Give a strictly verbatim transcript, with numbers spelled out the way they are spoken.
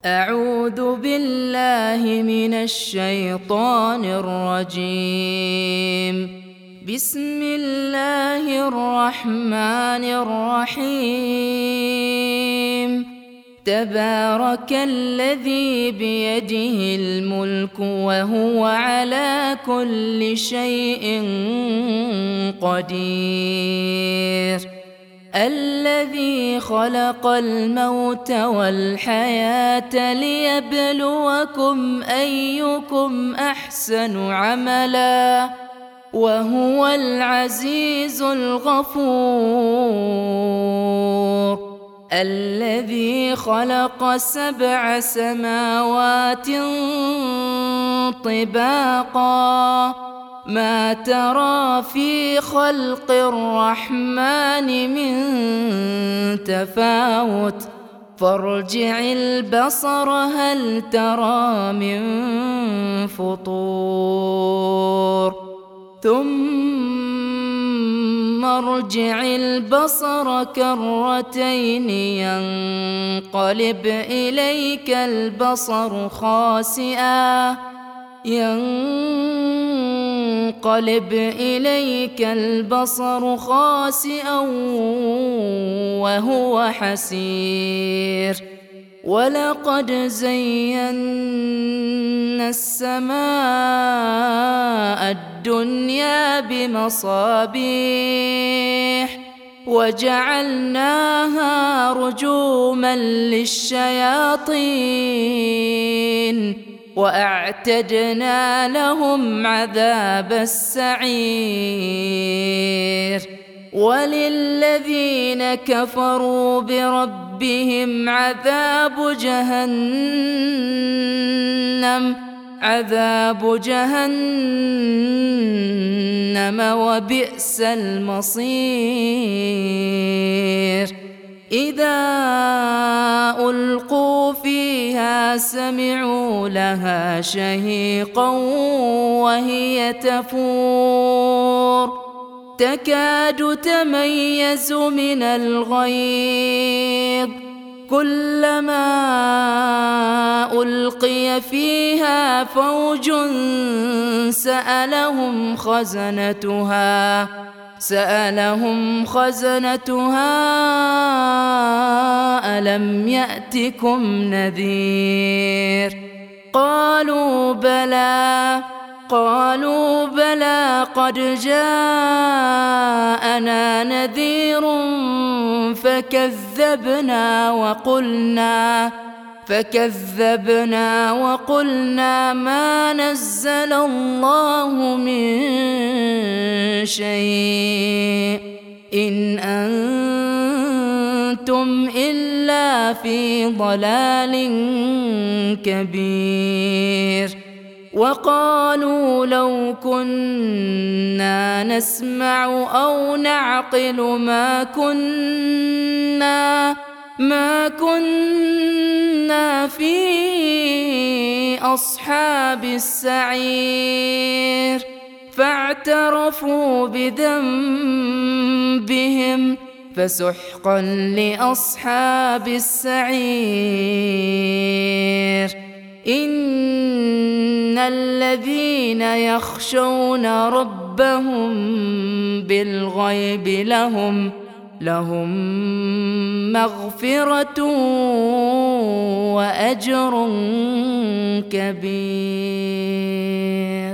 أعوذ بالله من الشيطان الرجيم. بسم الله الرحمن الرحيم. تبارك الذي بيده الملك وهو على كل شيء قدير. الذي خلق الموت والحياة ليبلوكم أيكم أحسن عملا وهو العزيز الغفور. الذي خلق سبع سماوات طباقا ما ترى في خلق الرحمن من تفاوت فارجع البصر هل ترى من فطور ثم ارجع البصر كرتين ينقلب إليك البصر خاسئا ينقلب إليك البصر خاسئا وهو حسير. ولقد زينا السماء الدنيا بمصابيح وجعلناها رجوما للشياطين وأعتدنا لهم عذاب السعير. وللذين كفروا بربهم عذاب جهنم عذاب جهنم وبئس المصير. إذا ألقوا فيها سمعوا لها شهيقا وهي تفور تكاد تميز من الغيظ كلما ألقي فيها فوج سألهم خزنتها سألهم خزنتها ألم يأتكم نذير قالوا بلى قالوا بلى قد جاءنا نذير فكذبنا وقلنا فكذبنا وقلنا ما نزل الله من شيء إن أنتم إلا في ضلال كبير. وقالوا لو كنا نسمع أو نعقل ما كنا ما كنا في أصحاب السعير فاعترفوا بذنبهم فسحقا لأصحاب السعير. إن الذين يخشون ربهم بالغيب لهم لهم مغفرة وأجر كبير.